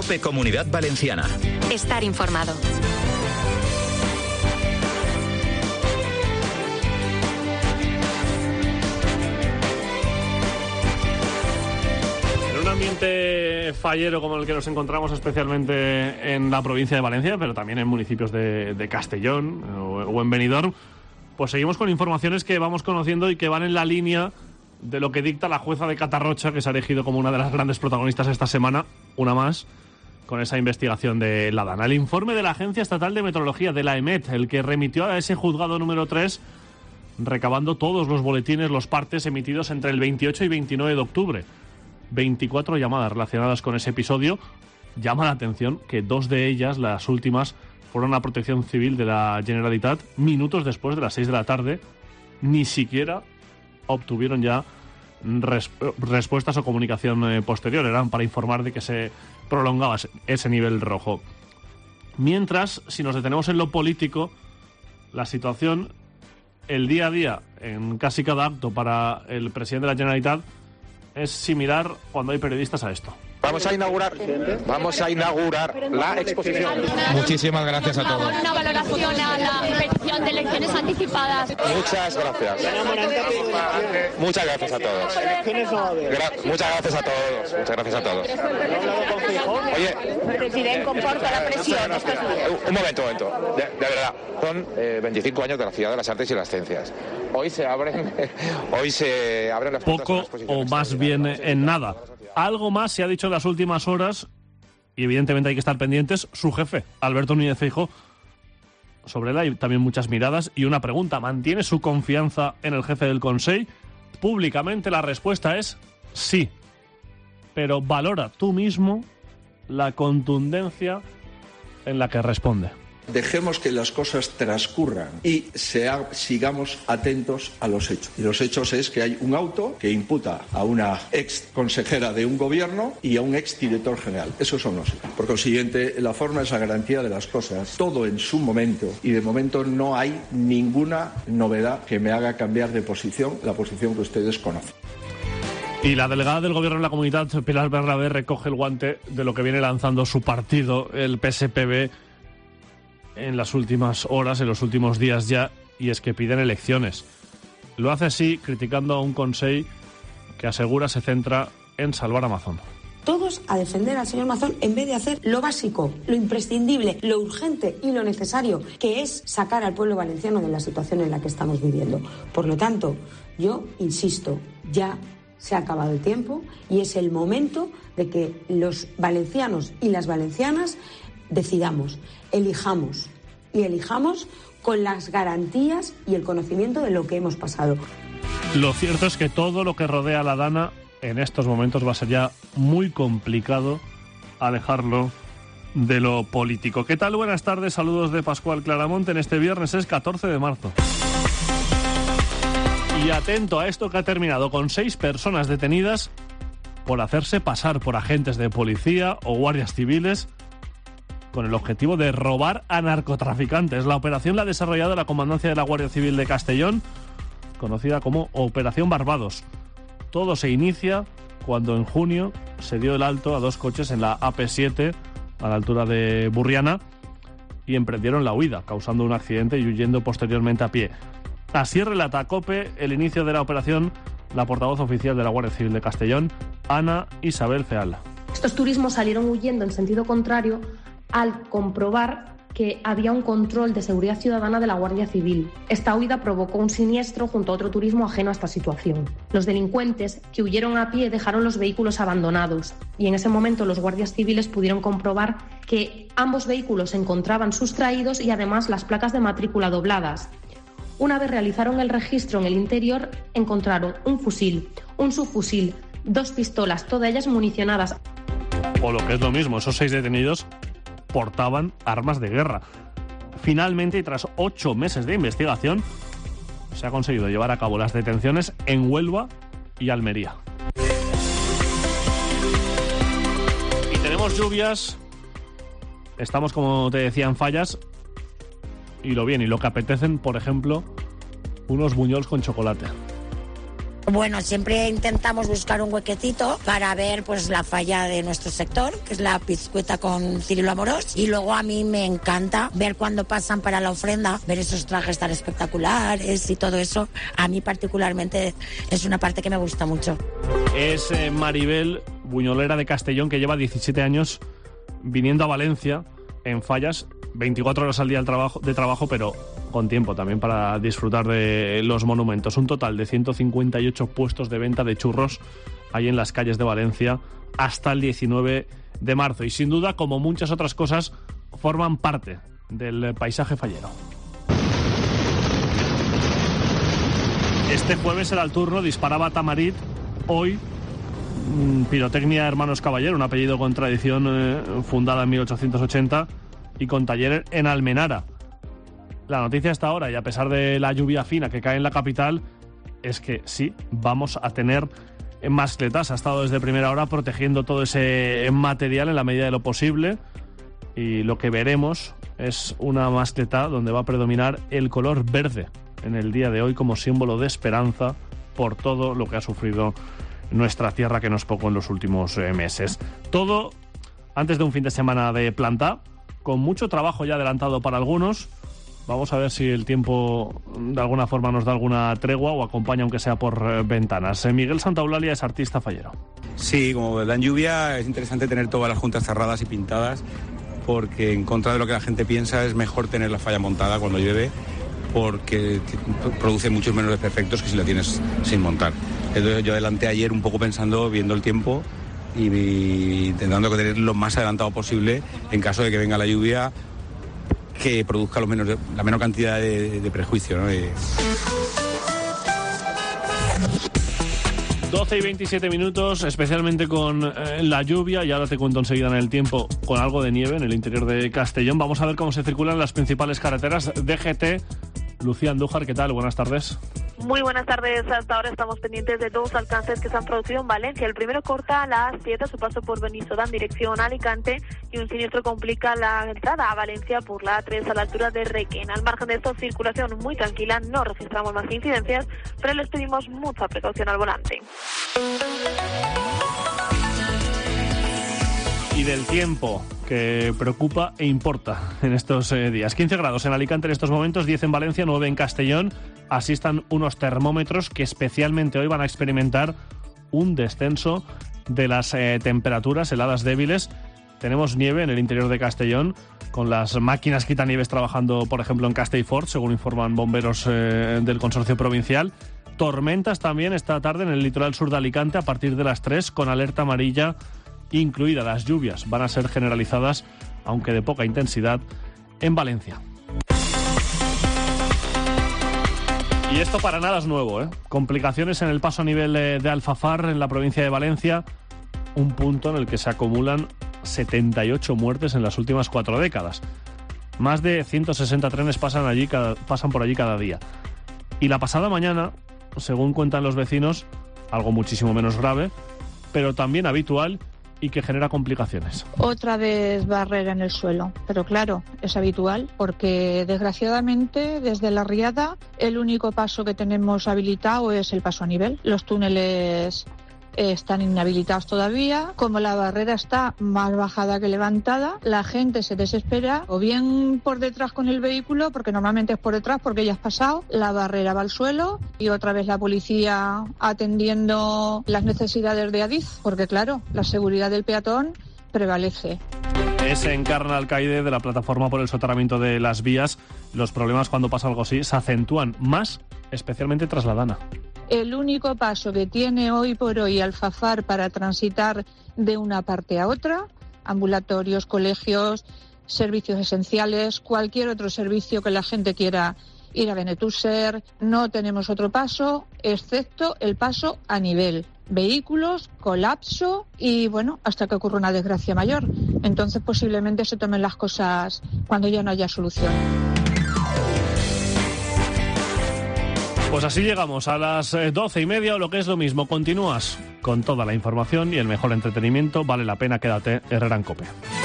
COPE Comunidad Valenciana. Estar informado. En un ambiente fallero como el que nos encontramos especialmente en la provincia de Valencia, pero también en municipios de Castellón o en Benidorm, pues seguimos con informaciones que vamos conociendo y que van en la línea de lo que dicta la jueza de Catarrocha, que se ha elegido como una de las grandes protagonistas esta semana, una más, con esa investigación de la DANA. El informe de la Agencia Estatal de Meteorología, de la EMET, el que remitió a ese juzgado número 3, recabando todos los boletines, los partes emitidos entre el 28 y 29 de octubre. 24 llamadas relacionadas con ese episodio. Llama la atención que 2 de ellas, las últimas, fueron a Protección Civil de la Generalitat minutos después de las 6 de la tarde. Ni siquiera obtuvieron ya respuestas o comunicación posterior. Eran para informar de que se prolongaba ese nivel rojo. Mientras, si nos detenemos en lo político, la situación, el día a día, en casi cada acto para el presidente de la Generalitat, es similar cuando hay periodistas a esto. Vamos a inaugurar la exposición. Muchísimas gracias a todos. Una valoración a la petición de elecciones anticipadas. Muchas gracias. Muchas gracias a todos. Muchas gracias a todos. Muchas gracias a todos. Oye, Presidente, comporta la presión. un momento. De verdad, son 25 años de la Ciudad de las Artes y las Ciencias. Hoy se abren las poco o más bien en nada. Algo más se ha dicho en las últimas horas y evidentemente hay que estar pendientes. Su jefe, Alberto Núñez Feijóo, sobre él hay también muchas miradas y una pregunta: ¿mantiene su confianza en el jefe del Consell? Públicamente la respuesta es sí, pero valora tú mismo la contundencia en la que responde. Dejemos que las cosas transcurran y sigamos atentos a los hechos. Y los hechos es que hay un auto que imputa a una ex consejera de un gobierno y a un ex director general. Esos son los hechos. Por consiguiente, la forma es la garantía de las cosas. Todo en su momento. Y de momento no hay ninguna novedad que me haga cambiar de posición, la posición que ustedes conocen. Y la delegada del Gobierno en la Comunidad, Pilar Bernabé, recoge el guante de lo que viene lanzando su partido, el PSPB, en las últimas horas, en los últimos días ya, y es que piden elecciones. Lo hace así criticando a un Consell que asegura se centra en salvar a Mazón. Todos a defender al señor Mazón en vez de hacer lo básico, lo imprescindible, lo urgente y lo necesario, que es sacar al pueblo valenciano de la situación en la que estamos viviendo. Por lo tanto, yo insisto, ya se ha acabado el tiempo y es el momento de que los valencianos y las valencianas decidamos, elijamos con las garantías y el conocimiento de lo que hemos pasado. Lo cierto es que todo lo que rodea a la DANA en estos momentos va a ser ya muy complicado alejarlo de lo político. ¿Qué tal? Buenas tardes, saludos de Pascual Claramonte en este viernes, es 14 de marzo. Y atento a esto que ha terminado con 6 personas detenidas por hacerse pasar por agentes de policía o guardias civiles con el objetivo de robar a narcotraficantes. La operación la ha desarrollado la Comandancia de la Guardia Civil de Castellón, conocida como Operación Barbados. Todo se inicia cuando en junio se dio el alto a 2 coches en la AP7 a la altura de Burriana y emprendieron la huida, causando un accidente y huyendo posteriormente a pie. Así relata a COPE el inicio de la operación la portavoz oficial de la Guardia Civil de Castellón, Ana Isabel Feal. Estos turismos salieron huyendo en sentido contrario al comprobar que había un control de seguridad ciudadana de la Guardia Civil. Esta huida provocó un siniestro junto a otro turismo ajeno a esta situación. Los delincuentes que huyeron a pie dejaron los vehículos abandonados y en ese momento los guardias civiles pudieron comprobar que ambos vehículos se encontraban sustraídos y además las placas de matrícula dobladas. Una vez realizaron el registro en el interior, encontraron un fusil, un subfusil, 2 pistolas, todas ellas municionadas. O lo que es lo mismo, esos 6 detenidos portaban armas de guerra. Finalmente, y tras 8 meses de investigación, se ha conseguido llevar a cabo las detenciones en Huelva y Almería. Y tenemos lluvias, estamos, como te decía, en fallas, y lo que apetecen, por ejemplo, unos buñols con chocolate. Bueno, siempre intentamos buscar un huequecito para ver pues la falla de nuestro sector, que es la Pizcueta con Cirilo Amorós. Y luego a mí me encanta ver cuando pasan para la ofrenda, ver esos trajes tan espectaculares y todo eso. A mí particularmente es una parte que me gusta mucho. Es Maribel, buñolera de Castellón, que lleva 17 años viniendo a Valencia en fallas, 24 horas al día de trabajo, pero con tiempo también para disfrutar de los monumentos. Un total de 158 puestos de venta de churros hay en las calles de Valencia hasta el 19 de marzo. Y sin duda, como muchas otras cosas, forman parte del paisaje fallero. Este jueves era el turno, disparaba Tamarit. Hoy, Pirotecnia Hermanos Caballero, un apellido con tradición, fundada en 1880 y con taller en Almenara. La noticia hasta ahora, y a pesar de la lluvia fina que cae en la capital, es que sí, vamos a tener mascletas. Ha estado desde primera hora protegiendo todo ese material en la medida de lo posible, y lo que veremos es una mascleta donde va a predominar el color verde en el día de hoy como símbolo de esperanza por todo lo que ha sufrido nuestra tierra, que no es poco en los últimos meses. Todo antes de un fin de semana de planta, con mucho trabajo ya adelantado para algunos. Vamos a ver si el tiempo de alguna forma nos da alguna tregua o acompaña, aunque sea por ventanas. Miguel Santaeulalia es artista fallero. Sí, como dan lluvia, es interesante tener todas las juntas cerradas y pintadas, porque en contra de lo que la gente piensa es mejor tener la falla montada cuando llueve, porque produce muchos menos desperfectos que si la tienes sin montar. Entonces yo adelanté ayer un poco pensando, viendo el tiempo y intentando tener lo más adelantado posible en caso de que venga la lluvia, que produzca la menor cantidad de prejuicio, ¿no? 12 y 27 minutos, especialmente con la lluvia, y ahora te cuento enseguida en el tiempo, con algo de nieve en el interior de Castellón. Vamos a ver cómo se circulan las principales carreteras. DGT, Lucía Andújar, ¿qué tal? Buenas tardes. Muy buenas tardes. Hasta ahora estamos pendientes de dos alcances que se han producido en Valencia. El primero corta la A7 a su paso por Benissoda en dirección a Alicante, y un siniestro complica la entrada a Valencia por la A3 a la altura de Requena. Al margen de esto, circulación muy tranquila, no registramos más incidencias, pero les pedimos mucha precaución al volante. Y del tiempo, que preocupa e importa en estos días. 15 grados en Alicante en estos momentos, 10 en Valencia, 9 en Castellón. Así están unos termómetros que especialmente hoy van a experimentar un descenso de las temperaturas, heladas débiles. Tenemos nieve en el interior de Castellón, con las máquinas quitanieves trabajando, por ejemplo, en Castellfort, según informan bomberos del consorcio provincial. Tormentas también esta tarde en el litoral sur de Alicante a partir de las 3, con alerta amarilla incluida. Las lluvias van a ser generalizadas, aunque de poca intensidad, en Valencia. Y esto para nada es nuevo, ¿eh? Complicaciones en el paso a nivel de Alfafar, en la provincia de Valencia, un punto en el que se acumulan 78 muertes en las últimas 4 décadas. Más de 160 trenes pasan por allí cada día. Y la pasada mañana, según cuentan los vecinos, algo muchísimo menos grave, pero también habitual y que genera complicaciones. Otra vez barrera en el suelo, pero claro, es habitual porque desgraciadamente desde la Riada el único paso que tenemos habilitado es el paso a nivel. Los túneles están inhabilitados todavía. Como la barrera está más bajada que levantada, la gente se desespera, o bien por detrás con el vehículo, porque normalmente es por detrás porque ya has pasado, la barrera va al suelo, y otra vez la policía atendiendo las necesidades de Adif, porque claro, la seguridad del peatón prevalece. Es Encarna Alcaide, de la plataforma por el soterramiento de las vías. Los problemas cuando pasa algo así se acentúan más, especialmente tras la Dana. El único paso que tiene hoy por hoy Alfafar para transitar de una parte a otra, ambulatorios, colegios, servicios esenciales, cualquier otro servicio que la gente quiera ir a Benetúser, no tenemos otro paso excepto el paso a nivel. Vehículos, colapso y bueno, hasta que ocurra una desgracia mayor. Entonces posiblemente se tomen las cosas cuando ya no haya solución. Pues así llegamos a las 12:30, o lo que es lo mismo. Continúas con toda la información y el mejor entretenimiento. Vale la pena, quédate, Herrera en COPE.